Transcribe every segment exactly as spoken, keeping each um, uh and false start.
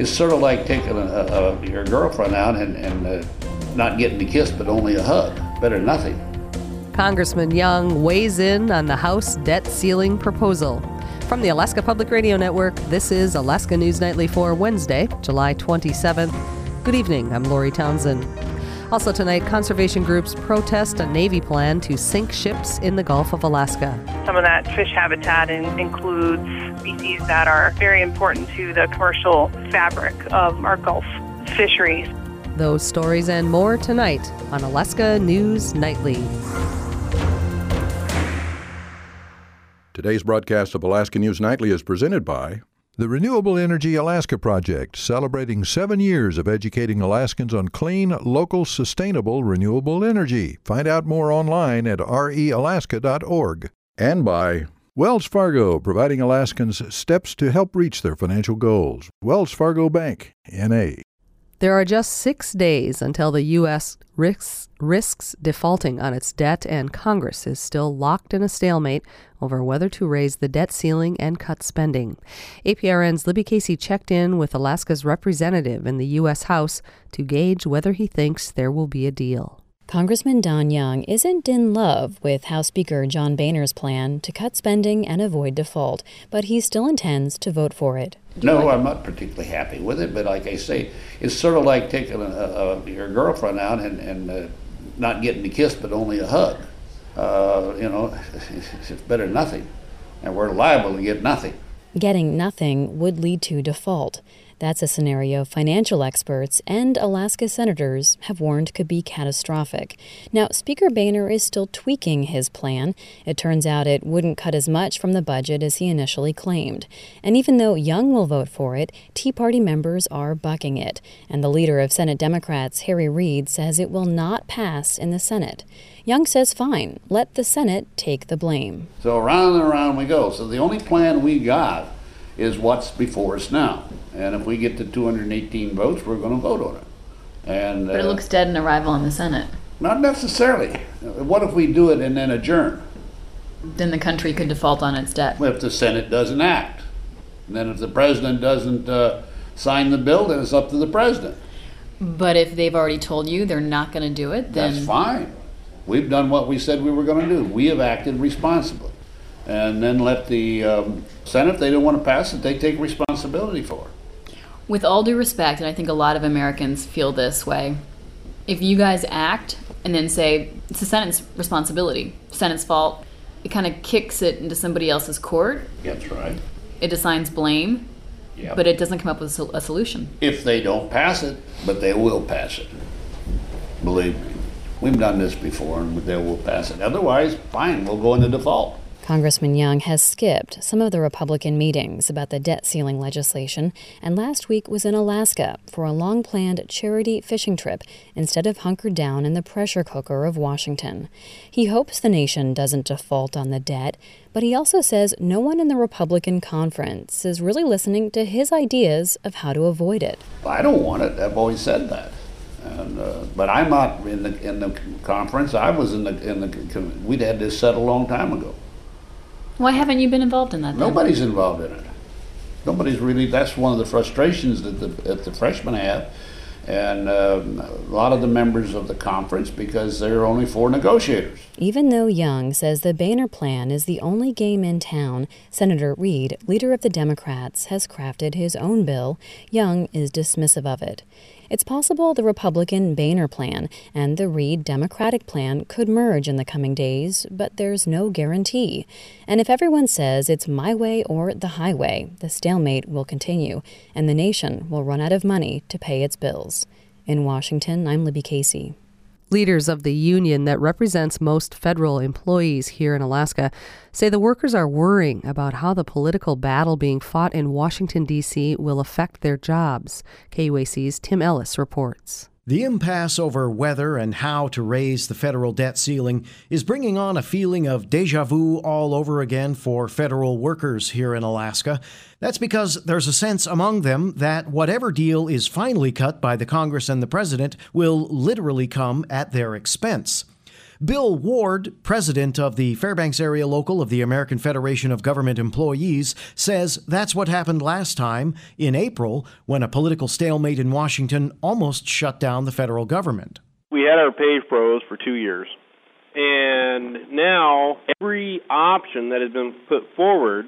It's sort of like taking a, a, your girlfriend out and, and uh, not getting a kiss, but only a hug. Better than nothing. Congressman Young weighs in on the House debt ceiling proposal. From the Alaska Public Radio Network, this is Alaska News Nightly for Wednesday, July twenty-seventh. Good evening, I'm Lori Townsend. Also tonight, conservation groups protest a Navy plan to sink ships in the Gulf of Alaska. Some of that fish habitat in, includes species that are very important to the commercial fabric of our Gulf fisheries. Those stories and more tonight on Alaska News Nightly. Today's broadcast of Alaska News Nightly is presented by the Renewable Energy Alaska Project, celebrating seven years of educating Alaskans on clean, local, sustainable, renewable energy. Find out more online at r e alaska dot org. And by Wells Fargo, providing Alaskans steps to help reach their financial goals. Wells Fargo Bank, N A There are just six days until the U S risks, risks defaulting on its debt, and Congress is still locked in a stalemate over whether to raise the debt ceiling and cut spending. A P R N's Libby Casey checked in with Alaska's representative in the U S House to gauge whether he thinks there will be a deal. Congressman Don Young isn't in love with House Speaker John Boehner's plan to cut spending and avoid default, but he still intends to vote for it. No, I'm not particularly happy with it, but like I say, it's sort of like taking a, a, your girlfriend out and, and uh, not getting a kiss, but only a hug. Uh, you know, it's better than nothing, and we're liable to get nothing. Getting nothing would lead to default. That's a scenario financial experts and Alaska senators have warned could be catastrophic. Now, Speaker Boehner is still tweaking his plan. It turns out it wouldn't cut as much from the budget as he initially claimed. And even though Young will vote for it, Tea Party members are bucking it. And the leader of Senate Democrats, Harry Reid, says it will not pass in the Senate. Young says fine, let the Senate take the blame. So around and around we go. So the only plan we got is what's before us now. And if we get to two hundred eighteen votes, we're going to vote on it. And But it uh, looks dead in arrival in the Senate. Not necessarily. What if we do it and then adjourn? Then the country could default on its debt. If the Senate doesn't act. And then if the president doesn't uh, sign the bill, then it's up to the president. But if they've already told you they're not going to do it, then... That's fine. We've done what we said we were going to do. We have acted responsibly. And then let the um, Senate, if they don't want to pass it, they take responsibility for it. With all due respect, and I think a lot of Americans feel this way, if you guys act and then say it's the Senate's responsibility, Senate's fault, it kind of kicks it into somebody else's court. That's right. It assigns blame, yep. But it doesn't come up with a solution. If they don't pass it, but they will pass it. Believe me. We've done this before, and they will pass it. Otherwise, fine, we'll go into default. Congressman Young has skipped some of the Republican meetings about the debt ceiling legislation, and last week was in Alaska for a long-planned charity fishing trip instead of hunkered down in the pressure cooker of Washington. He hopes the nation doesn't default on the debt, but he also says no one in the Republican conference is really listening to his ideas of how to avoid it. I don't want it. I've always said that. And, uh, but I'm not in the in the conference. I was in the in the. We'd had this set a long time ago. Why haven't you been involved in that? Then? Nobody's involved in it. Nobody's really. That's one of the frustrations that the that the freshmen have, and uh, a lot of the members of the conference, because there are only four negotiators. Even though Young says the Boehner plan is the only game in town, Senator Reid, leader of the Democrats, has crafted his own bill. Young is dismissive of it. It's possible the Republican Boehner plan and the Reid Democratic plan could merge in the coming days, but there's no guarantee. And if everyone says it's my way or the highway, the stalemate will continue, and the nation will run out of money to pay its bills. In Washington, I'm Libby Casey. Leaders of the union that represents most federal employees here in Alaska say the workers are worrying about how the political battle being fought in Washington, D C will affect their jobs. K U A C's Tim Ellis reports. The impasse over whether and how to raise the federal debt ceiling is bringing on a feeling of déjà vu all over again for federal workers here in Alaska. That's because there's a sense among them that whatever deal is finally cut by the Congress and the president will literally come at their expense. Bill Ward, president of the Fairbanks area local of the American Federation of Government Employees, says that's what happened last time in April when a political stalemate in Washington almost shut down the federal government. We had our pay froze for two years. And now every option that has been put forward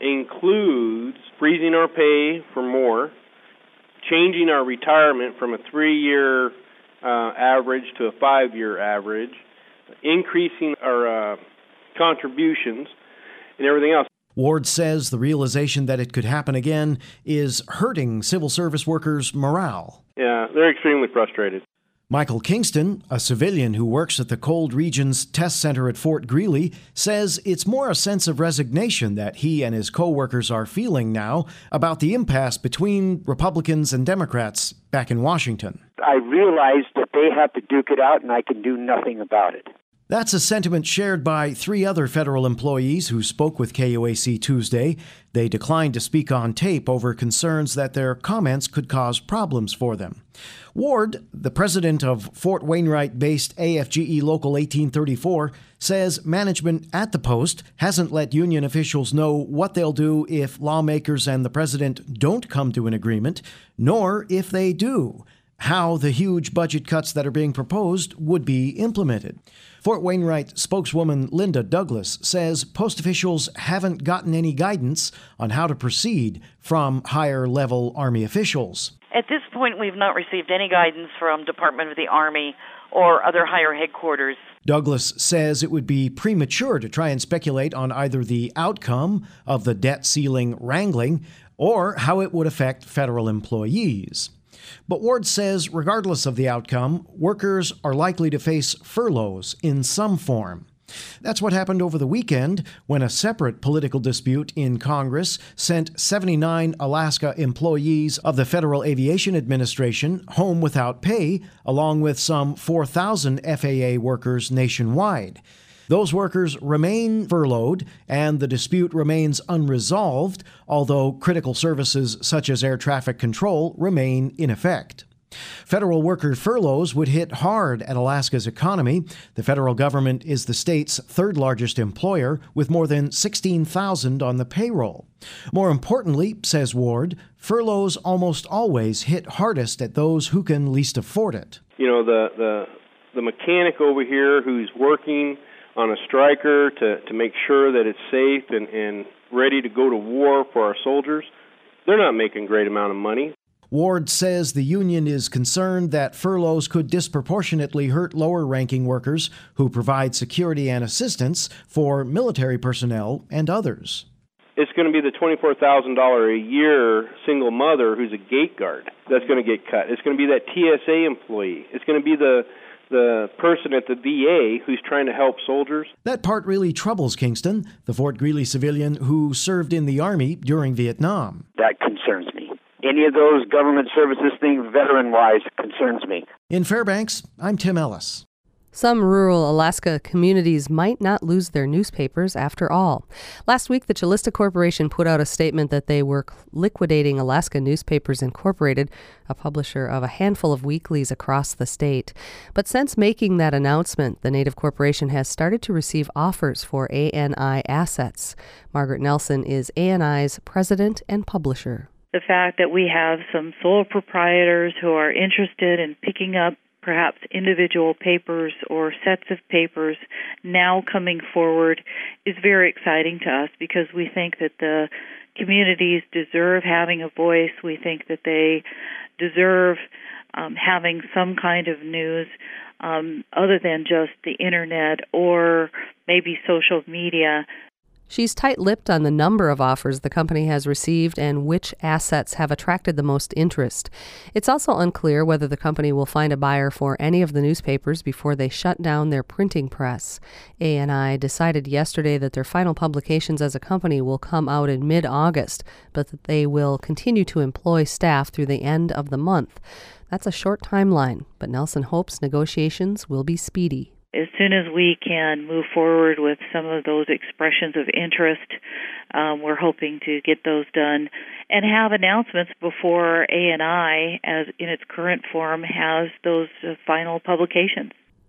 includes freezing our pay for more, changing our retirement from a three-year uh, average to a five-year average, increasing our uh, contributions, and everything else. Ward says the realization that it could happen again is hurting civil service workers' morale. Yeah, they're extremely frustrated. Michael Kingston, a civilian who works at the Cold Regions Test Center at Fort Greely, says it's more a sense of resignation that he and his co-workers are feeling now about the impasse between Republicans and Democrats back in Washington. I realize that they have to duke it out and I can do nothing about it. That's a sentiment shared by three other federal employees who spoke with K O A C Tuesday. They declined to speak on tape over concerns that their comments could cause problems for them. Ward, the president of Fort Wainwright-based A F G E Local eighteen thirty-four, says management at the post hasn't let union officials know what they'll do if lawmakers and the president don't come to an agreement, nor if they do, how the huge budget cuts that are being proposed would be implemented. Fort Wainwright spokeswoman Linda Douglas says post officials haven't gotten any guidance on how to proceed from higher-level Army officials. At this point, we've not received any guidance from Department of the Army or other higher headquarters. Douglas says it would be premature to try and speculate on either the outcome of the debt ceiling wrangling or how it would affect federal employees. But Ward says regardless of the outcome, workers are likely to face furloughs in some form. That's what happened over the weekend when a separate political dispute in Congress sent seventy-nine Alaska employees of the Federal Aviation Administration home without pay, along with some four thousand F A A workers nationwide. Those workers remain furloughed, and the dispute remains unresolved, although critical services such as air traffic control remain in effect. Federal worker furloughs would hit hard at Alaska's economy. The federal government is the state's third largest employer, with more than sixteen thousand on the payroll. More importantly, says Ward, furloughs almost always hit hardest at those who can least afford it. You know, the, the, the mechanic over here who's working on a striker to, to make sure that it's safe and, and ready to go to war for our soldiers, they're not making a great amount of money. Ward says the union is concerned that furloughs could disproportionately hurt lower-ranking workers who provide security and assistance for military personnel and others. It's going to be the twenty-four thousand dollars a year single mother who's a gate guard that's going to get cut. It's going to be that T S A employee. It's going to be the the person at the V A who's trying to help soldiers. That part really troubles Kingston, the Fort Greely civilian who served in the Army during Vietnam. That concerns me. Any of those government services things, veteran-wise, concerns me. In Fairbanks, I'm Tim Ellis. Some rural Alaska communities might not lose their newspapers after all. Last week, the Calista Corporation put out a statement that they were liquidating Alaska Newspapers Incorporated, a publisher of a handful of weeklies across the state. But since making that announcement, the Native Corporation has started to receive offers for A N I assets. Margaret Nelson is A N I's president and publisher. The fact that we have some sole proprietors who are interested in picking up perhaps individual papers or sets of papers now coming forward is very exciting to us because we think that the communities deserve having a voice. We think that they deserve um, having some kind of news um, other than just the internet or maybe social media. She's tight-lipped on the number of offers the company has received and which assets have attracted the most interest. It's also unclear whether the company will find a buyer for any of the newspapers before they shut down their printing press. A N I decided yesterday that their final publications as a company will come out in mid-August, but that they will continue to employ staff through the end of the month. That's a short timeline, but Nelson hopes negotiations will be speedy. As soon as we can move forward with some of those expressions of interest, um, we're hoping to get those done and have announcements before A N I, as in its current form, has those uh, final publications.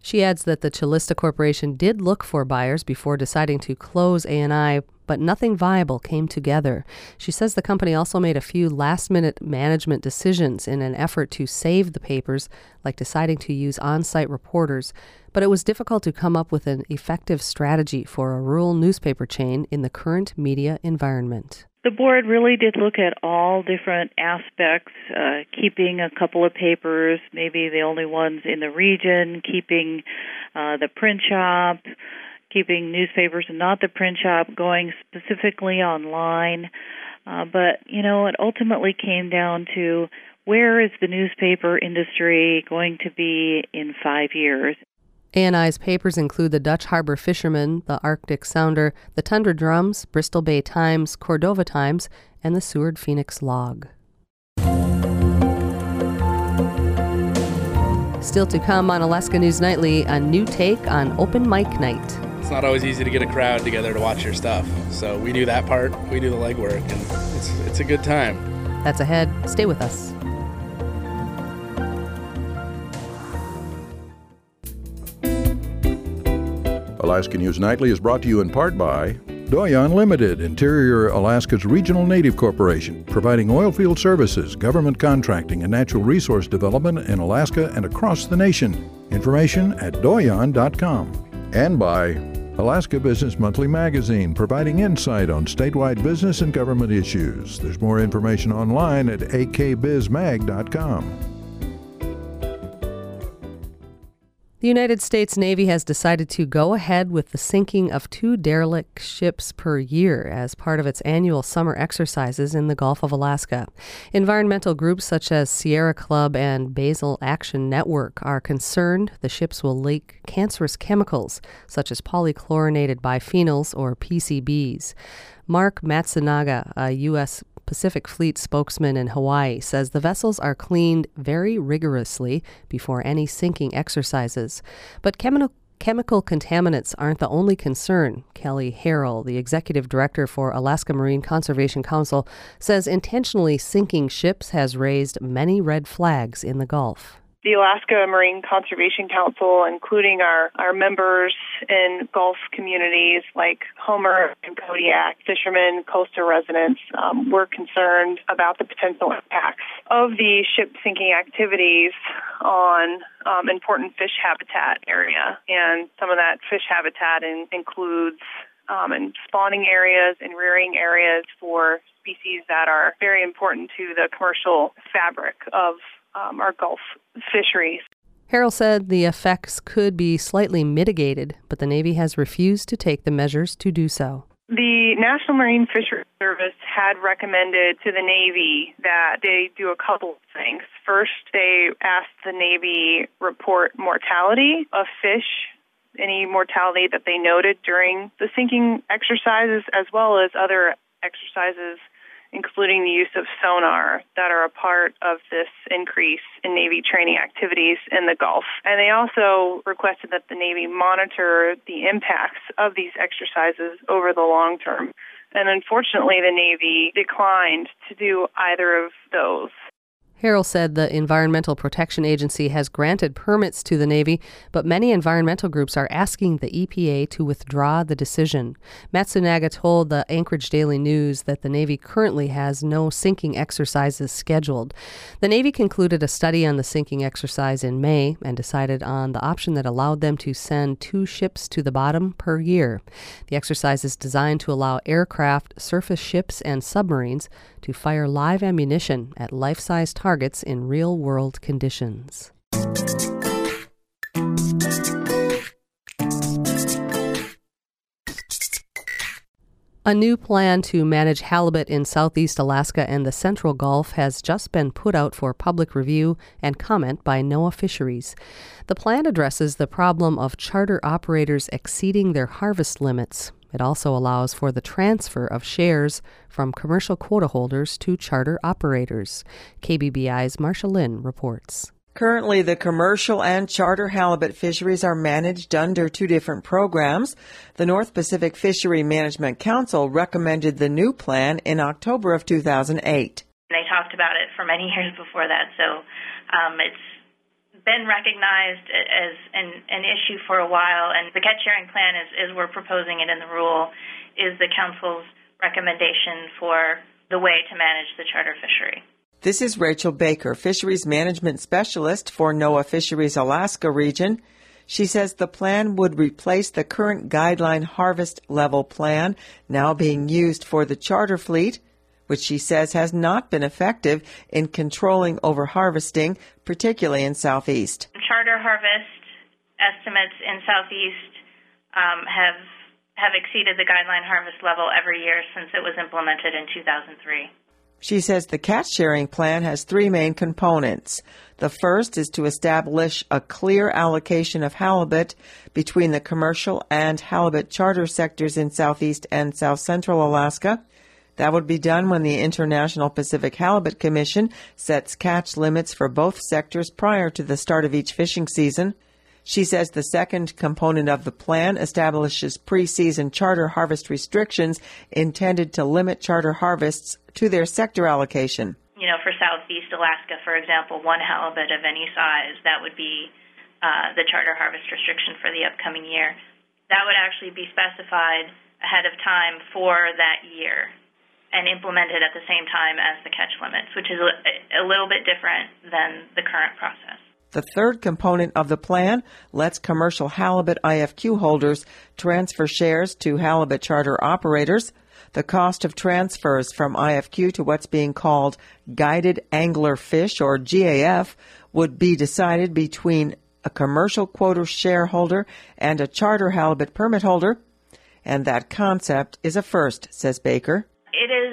She adds that the Calista Corporation did look for buyers before deciding to close A N I, but nothing viable came together. She says the company also made a few last-minute management decisions in an effort to save the papers, like deciding to use on-site reporters, but it was difficult to come up with an effective strategy for a rural newspaper chain in the current media environment. The board really did look at all different aspects, uh, keeping a couple of papers, maybe the only ones in the region, keeping uh, the print shop, keeping newspapers and not the print shop, going specifically online. Uh, but, you know, it ultimately came down to where is the newspaper industry going to be in five years? A N I's papers include the Dutch Harbor Fisherman, the Arctic Sounder, the Tundra Drums, Bristol Bay Times, Cordova Times, and the Seward Phoenix Log. Still to come on Alaska News Nightly, a new take on open mic night. It's not always easy to get a crowd together to watch your stuff, so we do that part, we do the legwork, and it's it's a good time. That's ahead. Stay with us. Alaska News Nightly is brought to you in part by Doyon Limited, Interior Alaska's regional native corporation, providing oil field services, government contracting, and natural resource development in Alaska and across the nation. Information at doyon dot com. And by Alaska Business Monthly Magazine, providing insight on statewide business and government issues. There's more information online at a k biz mag dot com. The United States Navy has decided to go ahead with the sinking of two derelict ships per year as part of its annual summer exercises in the Gulf of Alaska. Environmental groups such as Sierra Club and Basel Action Network are concerned the ships will leak cancerous chemicals such as polychlorinated biphenyls or P C Bs. Mark Matsunaga, a U S Pacific Fleet spokesman in Hawaii, says the vessels are cleaned very rigorously before any sinking exercises. But chemical chemical contaminants aren't the only concern. Kelly Harrell, the executive director for Alaska Marine Conservation Council, says intentionally sinking ships has raised many red flags in the Gulf. The Alaska Marine Conservation Council, including our, our members in Gulf communities like Homer and Kodiak, fishermen, coastal residents, um, we're concerned about the potential impacts of the ship sinking activities on um, important fish habitat area. And some of that fish habitat in, includes um, in spawning areas and rearing areas for species that are very important to the commercial fabric of Um, our Gulf fisheries. Harrell said the effects could be slightly mitigated, but the Navy has refused to take the measures to do so. The National Marine Fisheries Service had recommended to the Navy that they do a couple of things. First, they asked the Navy report mortality of fish, any mortality that they noted during the sinking exercises, as well as other exercises including the use of sonar that are a part of this increase in Navy training activities in the Gulf. And they also requested that the Navy monitor the impacts of these exercises over the long term. And unfortunately, the Navy declined to do either of those. Harrell said the Environmental Protection Agency has granted permits to the Navy, but many environmental groups are asking the E P A to withdraw the decision. Matsunaga told the Anchorage Daily News that the Navy currently has no sinking exercises scheduled. The Navy concluded a study on the sinking exercise in May and decided on the option that allowed them to send two ships to the bottom per year. The exercise is designed to allow aircraft, surface ships, and submarines to fire live ammunition at life-size targets in real-world conditions. A new plan to manage halibut in southeast Alaska and the Central Gulf has just been put out for public review and comment by NOAA Fisheries. The plan addresses the problem of charter operators exceeding their harvest limits. It also allows for the transfer of shares from commercial quota holders to charter operators. K B B I's Marcia Lynn reports. Currently, the commercial and charter halibut fisheries are managed under two different programs. The North Pacific Fishery Management Council recommended the new plan in October of two thousand eight. They talked about it for many years before that, so um, it's been recognized as an, an issue for a while, and the catch sharing plan, as, as we're proposing it in the rule, is the Council's recommendation for the way to manage the charter fishery. This is Rachel Baker, Fisheries Management Specialist for NOAA Fisheries Alaska region. She says the plan would replace the current guideline harvest level plan now being used for the charter fleet, which she says has not been effective in controlling overharvesting, particularly in Southeast. Charter harvest estimates in Southeast um, have have exceeded the guideline harvest level every year since it was implemented in two thousand three. She says the catch sharing plan has three main components. The first is to establish a clear allocation of halibut between the commercial and halibut charter sectors in Southeast and South Central Alaska. That would be done when the International Pacific Halibut Commission sets catch limits for both sectors prior to the start of each fishing season. She says the second component of the plan establishes pre-season charter harvest restrictions intended to limit charter harvests to their sector allocation. You know, for Southeast Alaska, for example, one halibut of any size, that would be uh, the charter harvest restriction for the upcoming year. That would actually be specified ahead of time for that year and implemented at the same time as the catch limits, which is a, a little bit different than the current process. The third component of the plan lets commercial halibut I F Q holders transfer shares to halibut charter operators. The cost of transfers from I F Q to what's being called guided angler fish, or G A F, would be decided between a commercial quota shareholder and a charter halibut permit holder. And that concept is a first, says Baker. It is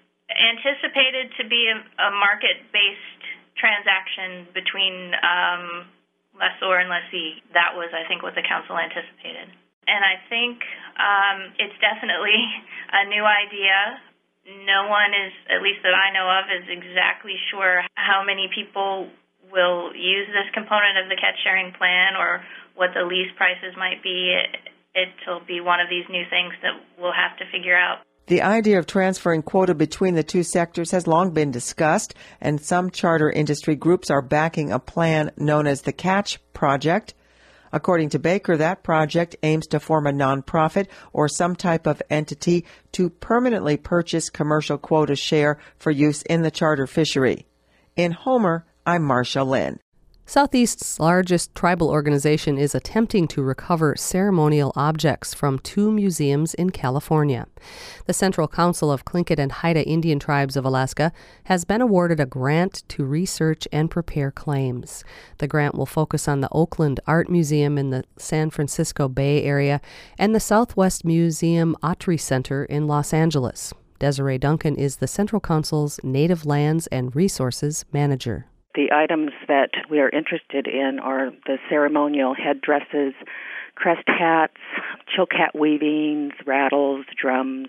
anticipated to be a, a market-based transaction between um, lessor and lessee. That was, I think, what the council anticipated. And I think um, it's definitely a new idea. No one is, at least that I know of, is exactly sure how many people will use this component of the catch sharing plan or what the lease prices might be. It, it'll be one of these new things that we'll have to figure out. The idea of transferring quota between the two sectors has long been discussed, and some charter industry groups are backing a plan known as the Catch Project. According to Baker, that project aims to form a nonprofit or some type of entity to permanently purchase commercial quota share for use in the charter fishery. In Homer, I'm Marcia Lynn. Southeast's largest tribal organization is attempting to recover ceremonial objects from two museums in California. The Central Council of Tlingit and Haida Indian Tribes of Alaska has been awarded a grant to research and prepare claims. The grant will focus on the Oakland Art Museum in the San Francisco Bay Area and the Southwest Museum Autry Center in Los Angeles. Desiree Duncan is the Central Council's Native Lands and Resources Manager. The items that we are interested in are the ceremonial headdresses, crest hats, chilkat weavings, rattles, drums,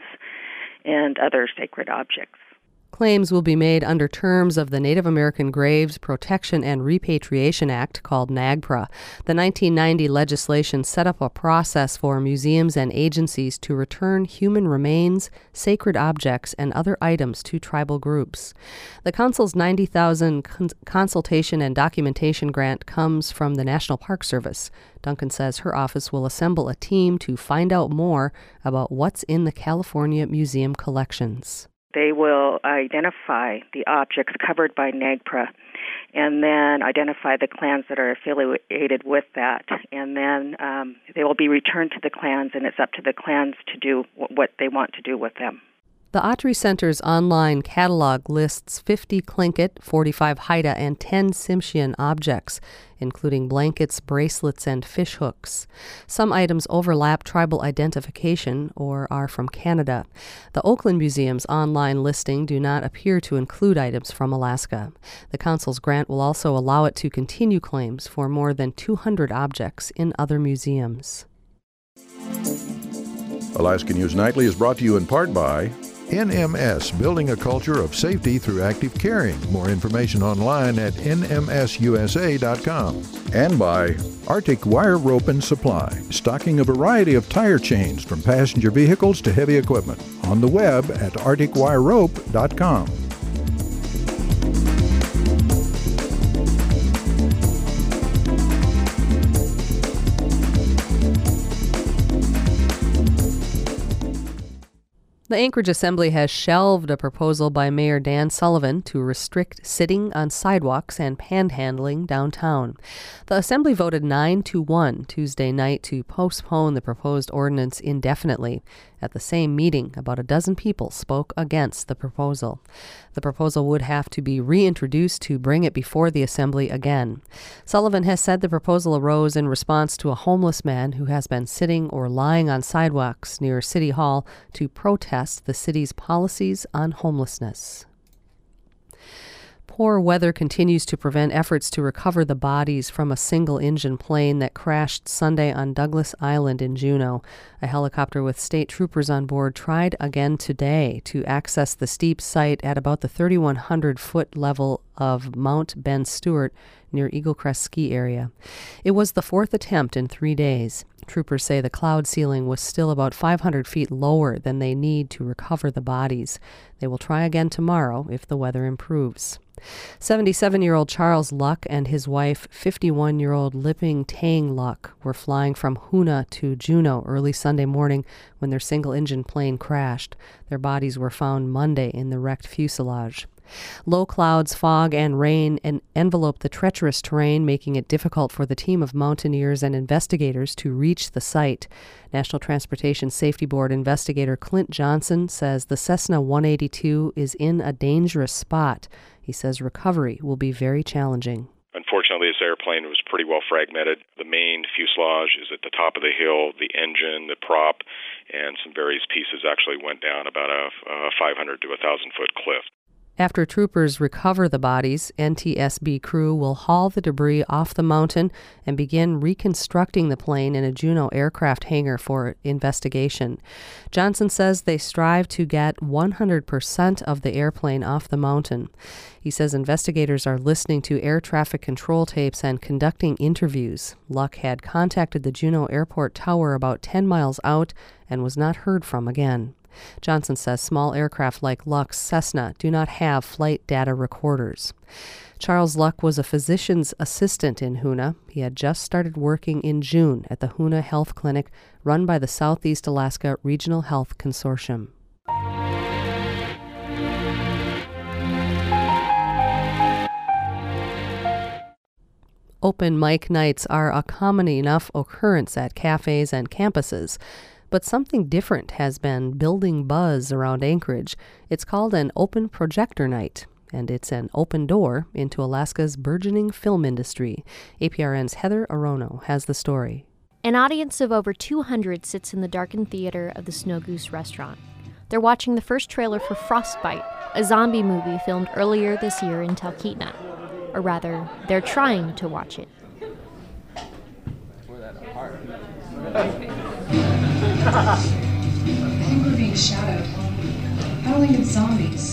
and other sacred objects. Claims will be made under terms of the Native American Graves Protection and Repatriation Act, called NAGPRA. The nineteen ninety legislation set up a process for museums and agencies to return human remains, sacred objects, and other items to tribal groups. The Council's ninety thousand dollars cons- consultation and documentation grant comes from the National Park Service. Duncan says her office will assemble a team to find out more about what's in the California Museum collections. They will identify the objects covered by NAGPRA and then identify the clans that are affiliated with that. And then um, they will be returned to the clans, and it's up to the clans to do what they want to do with them. The Autry Center's online catalog lists fifty Tlingit, forty-five Haida, and ten Tsimshian objects, including blankets, bracelets, and fish hooks. Some items overlap tribal identification or are from Canada. The Oakland Museum's online listing do not appear to include items from Alaska. The Council's grant will also allow it to continue claims for more than two hundred objects in other museums. Alaska News Nightly is brought to you in part by N M S, building a culture of safety through active caring. More information online at N M S U S A dot com. And by Arctic Wire Rope and Supply, stocking a variety of tire chains from passenger vehicles to heavy equipment. On the web at Arctic Wire Rope dot com. The Anchorage Assembly has shelved a proposal by Mayor Dan Sullivan to restrict sitting on sidewalks and panhandling downtown. The Assembly voted nine to one Tuesday night to postpone the proposed ordinance indefinitely. At the same meeting, about a dozen people spoke against the proposal. The proposal would have to be reintroduced to bring it before the Assembly again. Sullivan has said the proposal arose in response to a homeless man who has been sitting or lying on sidewalks near City Hall to protest the city's policies on homelessness. Poor weather continues to prevent efforts to recover the bodies from a single-engine plane that crashed Sunday on Douglas Island in Juneau. A helicopter with state troopers on board tried again today to access the steep site at about the thirty-one hundred foot level of Mount Ben Stewart near Eagle Crest Ski Area. It was the fourth attempt in three days. Troopers say the cloud ceiling was still about five hundred feet lower than they need to recover the bodies. They will try again tomorrow if the weather improves. seventy-seven-year-old Charles Luck and his wife, fifty-one-year-old Lipping Tang Luck, were flying from Hoonah to Juneau early Sunday morning when their single-engine plane crashed. Their bodies were found Monday in the wrecked fuselage. Low clouds, fog, and rain en- enveloped the treacherous terrain, making it difficult for the team of mountaineers and investigators to reach the site. National Transportation Safety Board investigator Clint Johnson says the Cessna one eighty-two is in a dangerous spot. He says recovery will be very challenging. Unfortunately, this airplane was pretty well fragmented. The main fuselage is at the top of the hill. The engine, the prop, and some various pieces actually went down about a, a five hundred to one thousand foot cliff. After troopers recover the bodies, N T S B crew will haul the debris off the mountain and begin reconstructing the plane in a Juneau aircraft hangar for investigation. Johnson says they strive to get one hundred percent of the airplane off the mountain. He says investigators are listening to air traffic control tapes and conducting interviews. Luck had contacted the Juneau Airport Tower about ten miles out and was not heard from again. Johnson says small aircraft like Luck's Cessna do not have flight data recorders. Charles Luck was a physician's assistant in Hoonah. He had just started working in June at the Hoonah Health Clinic run by the Southeast Alaska Regional Health Consortium. Open mic nights are a common enough occurrence at cafes and campuses. But something different has been building buzz around Anchorage. It's called an open projector night, and it's an open door into Alaska's burgeoning film industry. A P R N's Heather Arono has the story. An audience of over two hundred sits in the darkened theater of the Snow Goose restaurant. They're watching the first trailer for Frostbite, a zombie movie filmed earlier this year in Talkeetna. Or rather, they're trying to watch it. I think we're being shadowed. I don't think it's zombies.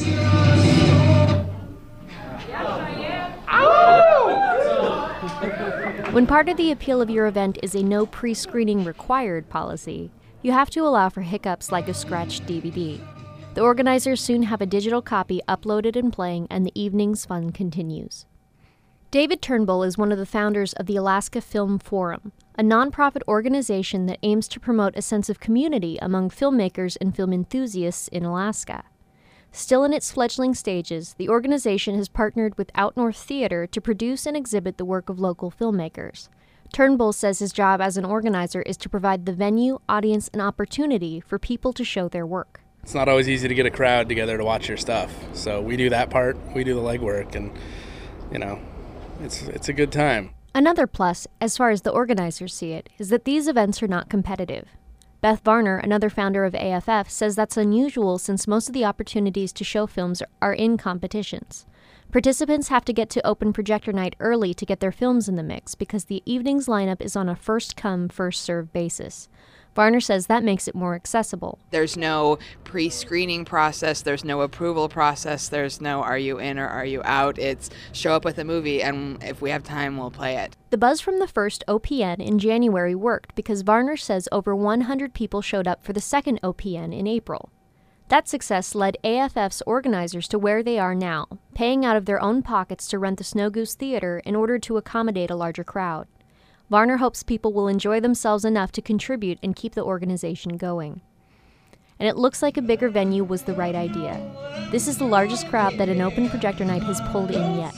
When part of the appeal of your event is a no pre-screening required policy, you have to allow for hiccups like a scratched D V D. The organizers soon have a digital copy uploaded and playing, and the evening's fun continues. David Turnbull is one of the founders of the Alaska Film Forum, a nonprofit organization that aims to promote a sense of community among filmmakers and film enthusiasts in Alaska. Still in its fledgling stages, the organization has partnered with Out North Theater to produce and exhibit the work of local filmmakers. Turnbull says his job as an organizer is to provide the venue, audience, and opportunity for people to show their work. It's not always easy to get a crowd together to watch your stuff, so we do that part, we do the legwork, and, you know, it's it's a good time. Another plus, as far as the organizers see it, is that these events are not competitive. Beth Varner, another founder of A F F, says that's unusual since most of the opportunities to show films are in competitions. Participants have to get to open projector night early to get their films in the mix because the evening's lineup is on a first-come, first-served basis. Varner says that makes it more accessible. There's no pre-screening process, there's no approval process, there's no are you in or are you out. It's show up with a movie and if we have time, we'll play it. The buzz from the first O P N in January worked because Varner says over one hundred people showed up for the second O P N in April. That success led A F F's organizers to where they are now, paying out of their own pockets to rent the Snow Goose Theater in order to accommodate a larger crowd. Varner hopes people will enjoy themselves enough to contribute and keep the organization going. and it looks like a bigger venue was the right idea. This is the largest crowd that an open projector night has pulled in yet.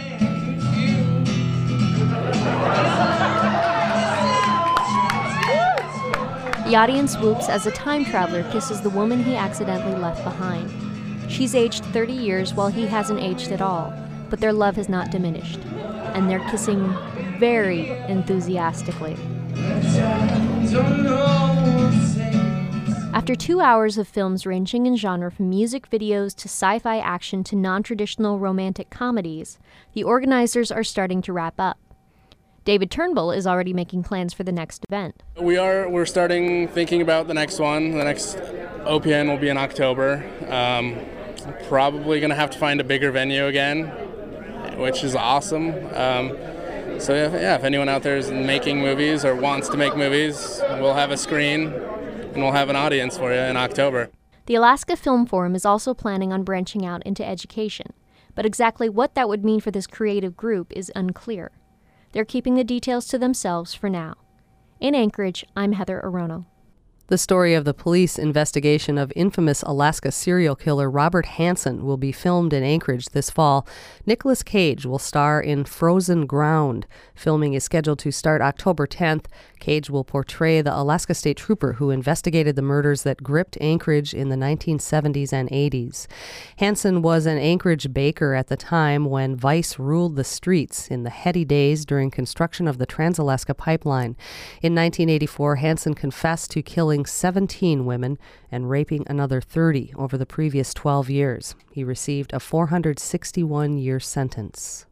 The audience whoops as a time traveler kisses the woman he accidentally left behind. She's aged thirty years while he hasn't aged at all, but their love has not diminished, and they're kissing very enthusiastically. After two hours of films ranging in genre from music videos to sci-fi action to non-traditional romantic comedies, the organizers are starting to wrap up. David Turnbull is already making plans for the next event. We are, we're starting thinking about the next one. The next O P N will be in October. Um, probably going to have to find a bigger venue again, which is awesome. Um, so if, yeah, if anyone out there is making movies or wants to make movies, we'll have a screen and we'll have an audience for you in October. The Alaska Film Forum is also planning on branching out into education, but exactly what that would mean for this creative group is unclear. They're keeping the details to themselves for now. In Anchorage, I'm Heather Arono. The story of the police investigation of infamous Alaska serial killer Robert Hansen will be filmed in Anchorage this fall. Nicolas Cage will star in Frozen Ground. Filming is scheduled to start October tenth. Cage will portray the Alaska State Trooper who investigated the murders that gripped Anchorage in the nineteen seventies and eighties. Hansen was an Anchorage baker at the time when Vice ruled the streets in the heady days during construction of the Trans-Alaska Pipeline. In nineteen eighty-four, Hansen confessed to killing seventeen women and raping another thirty over the previous twelve years. He received a four hundred sixty-one year sentence.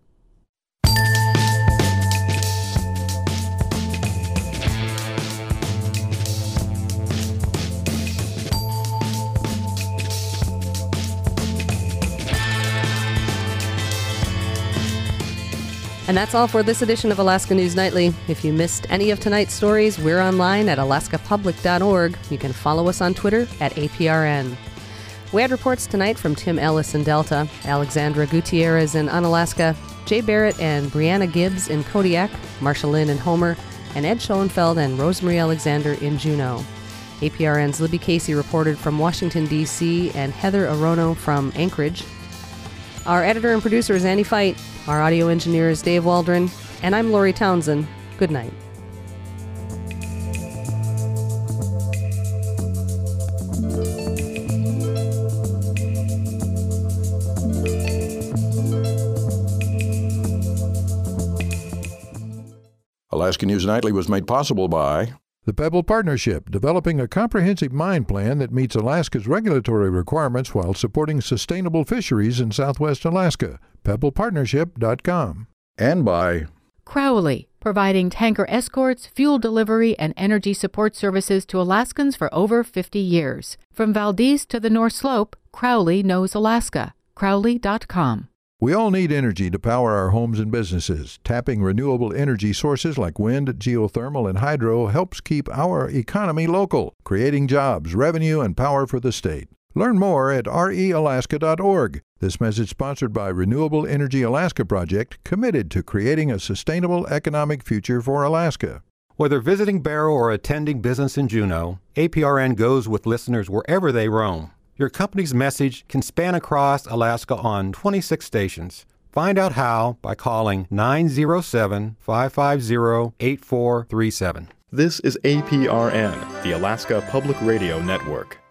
And that's all for this edition of Alaska News Nightly. If you missed any of tonight's stories, we're online at alaska public dot org. You can follow us on Twitter at A P R N. We had reports tonight from Tim Ellis in Delta, Alexandra Gutierrez in Unalaska, Jay Barrett and Brianna Gibbs in Kodiak, Marsha Lynn in Homer, and Ed Schoenfeld and Rosemary Alexander in Juneau. A P R N's Libby Casey reported from Washington, D C, and Heather Arono from Anchorage. Our editor and producer is Annie Fight. Our audio engineer is Dave Waldron. And I'm Lori Townsend. Good night. Alaska News Nightly was made possible by the Pebble Partnership, developing a comprehensive mine plan that meets Alaska's regulatory requirements while supporting sustainable fisheries in southwest Alaska. pebble partnership dot com. And by Crowley, providing tanker escorts, fuel delivery, and energy support services to Alaskans for over fifty years. From Valdez to the North Slope, Crowley knows Alaska. crowley dot com. We all need energy to power our homes and businesses. Tapping renewable energy sources like wind, geothermal, and hydro helps keep our economy local, creating jobs, revenue, and power for the state. Learn more at R E alaska dot org. This message sponsored by Renewable Energy Alaska Project, committed to creating a sustainable economic future for Alaska. Whether visiting Barrow or attending business in Juneau, A P R N goes with listeners wherever they roam. Your company's message can span across Alaska on twenty-six stations. Find out how by calling nine zero seven, five five zero, eight four three seven. This is A P R N, the Alaska Public Radio Network.